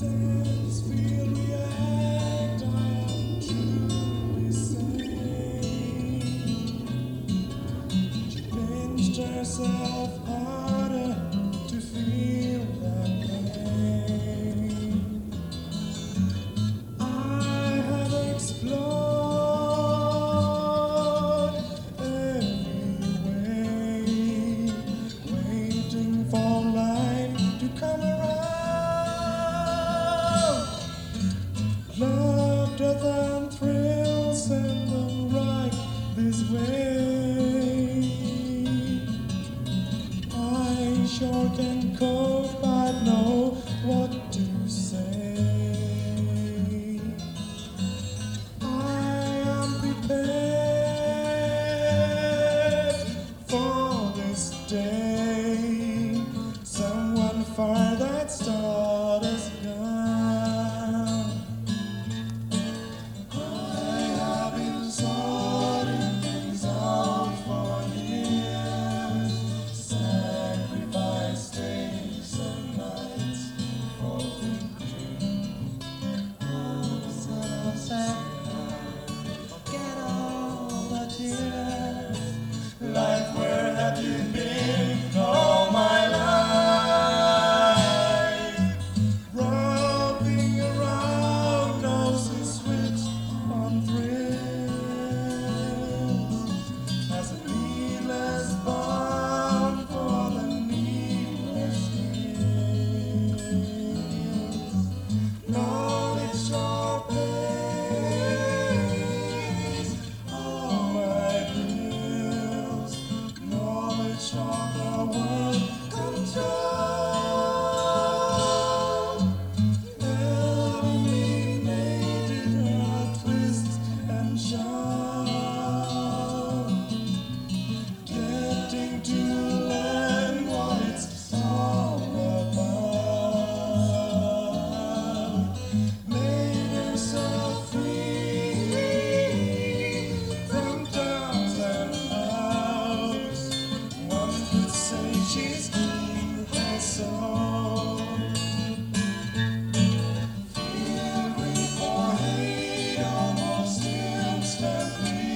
Sense feel react, I am truly sane. She pinched herself harder to feel that pain. I have explored every way, waiting for life to come around. Love, death, and thrills send them right this way. I sure can cope, I know what to say. I am prepared for this day. Someone fire that stardust gun. I have been sorting things out for years. Sacrifice days and nights for victory. Forget all the tears. Life, where have you been all my life? Roving around knows the switch on thrills. As a needless bound for the needless hills. Knowledge sharpens all my bills. Knowledge of the world control. Eliminated her twists and shout. Getting to learn what it's all about. Made herself free from downs and outs. One could say she's cleaned her soul. Feel grief or hate almost instantly.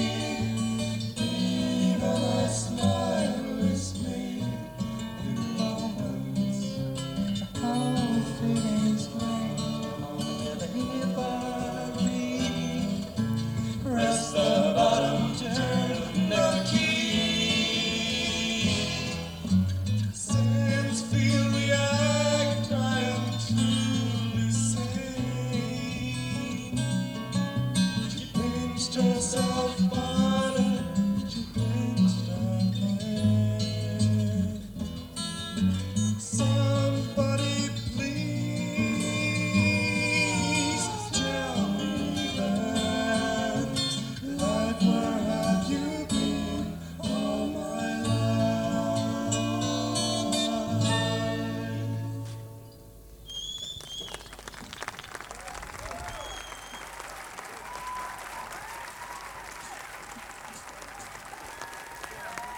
Even a smile is made in moments. All feelings great, never free. Press the bottom, turn the key. Sense feel react, I am truly sane. She pinched herself